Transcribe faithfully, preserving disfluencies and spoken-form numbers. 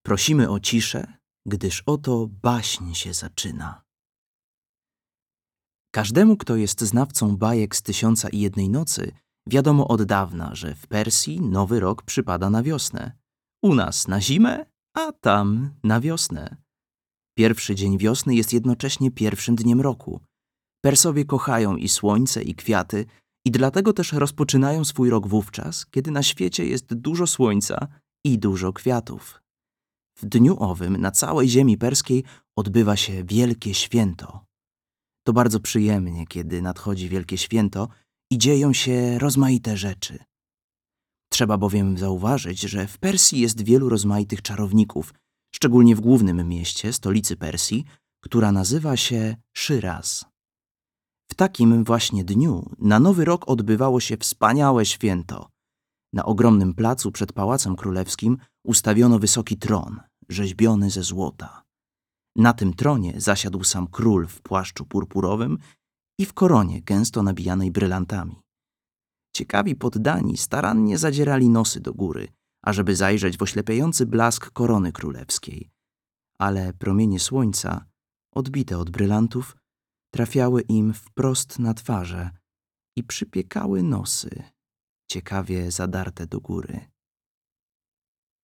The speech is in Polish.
Prosimy o ciszę, gdyż oto baśń się zaczyna. Każdemu, kto jest znawcą bajek z Tysiąca i Jednej Nocy, wiadomo od dawna, że w Persji nowy rok przypada na wiosnę. U nas na zimę, a tam na wiosnę. Pierwszy dzień wiosny jest jednocześnie pierwszym dniem roku. Persowie kochają i słońce, i kwiaty, i dlatego też rozpoczynają swój rok wówczas, kiedy na świecie jest dużo słońca i dużo kwiatów. W dniu owym na całej ziemi perskiej odbywa się wielkie święto. To bardzo przyjemnie, kiedy nadchodzi wielkie święto i dzieją się rozmaite rzeczy. Trzeba bowiem zauważyć, że w Persji jest wielu rozmaitych czarowników, szczególnie w głównym mieście, stolicy Persji, która nazywa się Szyraz. W takim właśnie dniu na Nowy Rok odbywało się wspaniałe święto. Na ogromnym placu przed Pałacem Królewskim ustawiono wysoki tron, rzeźbiony ze złota. Na tym tronie zasiadł sam król w płaszczu purpurowym i w koronie gęsto nabijanej brylantami. Ciekawi poddani starannie zadzierali nosy do góry, ażeby zajrzeć w oślepiający blask korony królewskiej. Ale promienie słońca, odbite od brylantów, trafiały im wprost na twarze i przypiekały nosy, ciekawie zadarte do góry.